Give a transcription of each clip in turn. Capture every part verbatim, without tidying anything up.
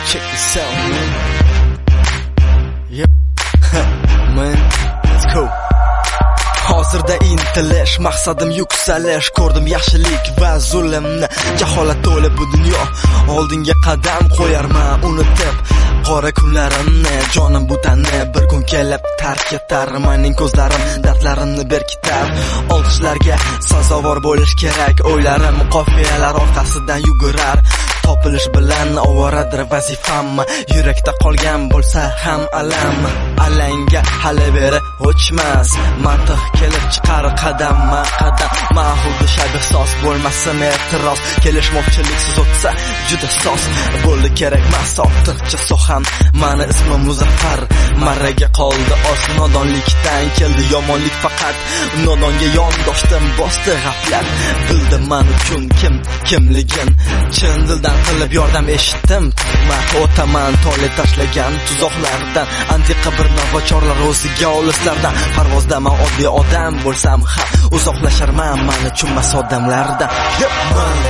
check this out, man. Yep. Man, let's go. Hozirda intilish, maqsadim yuksalish. Ko'rdim yaxshilik va zulmni, jaholat to'la bu dunyo. Oldinga qadam qo'yarman unutib qora kunlarimni, jonim bu tanni bir kun kelib tark etar. Mening ko'zlarim dardlarimni berkitar. Olqishlarga sazovor bo'lish kerak. O'ylarim qofiyalar orqasidan yugurar. Topilish bilan ovoradir vazifam. Yurakda qolgan bo'lsa ham alam. Alanga hali beri o'chmas. Mantiq kelib chiqar qadamma qadam. Mahudi shabih sos bo'lmasa e'tiroz. Kelishmoqchiliksiz o'tsa juda sos. Bo'ldi kerak mas ortiqcha soham. Mani ismim Muzaffar. Marraga qoldi oz nodonlikdan keldi yomonlik faqat. Nodonga yondoshdim bosdi g'aflat. Bildim men uchun kim kimligin. Chin dildan qilib yordam eshitdim. Men o'taman tole tashlagan tuzoqlardan. Antiqa bir navochorlar o'ziga olislardan. Parvozda men oddiy odam bo'lsam ham uzoqlasharman men uchun mas odamlardan. Man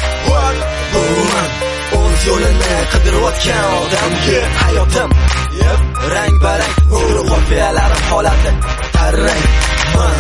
man o'z yo'lini qidirayotgan odamga hayotim rang barang qofiyalarim holati tarang. Man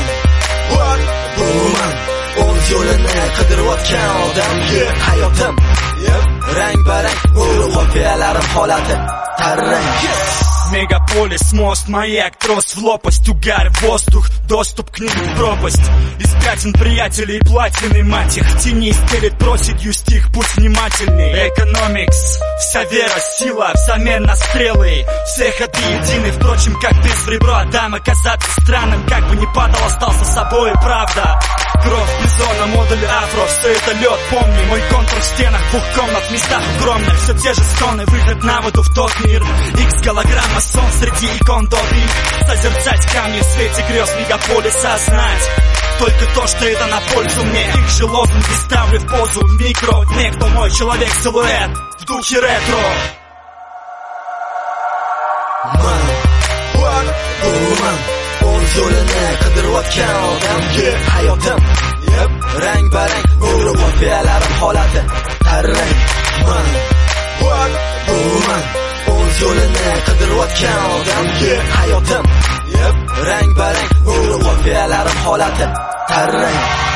man o'z yo'lini qidirayotgan odamga hayotim rang barang qofiyalarim holati tarang. Мегаполис, мост, маяк, трос в лопасть, угар, воздух, доступ к ним в пропасть. Из пятен приятелей платины, мать их тени стелит проседью стих, будь внимательней. Экономикс, вся вера, сила взамен на стрелы. Все ходы едины, впрочем, как без в ребро. Дам оказаться странным, как бы не падал, остался собой, правда. Кровь бизона, модуль афро, все это лед, помни. Мой контур в стенах двух комнат, в местах огромных. Все те же стоны, выход на воду в тот мир. Икс голограмма, сон среди икон добрых. Созерцать камни в свете грез мегаполиса, знать только то, что это на пользу мне. Их же лозунги ставлю в позу в микро. Некто мой человек-силуэт в духе ретро. Man, man, o'z yo'lini qidirayotgan odamga hayotim rang barang qofiyalarim holati tarang. Man, man, o'z yo'lini qidirayotgan odamga hayotim rang barang qofiyalarim holati tarang.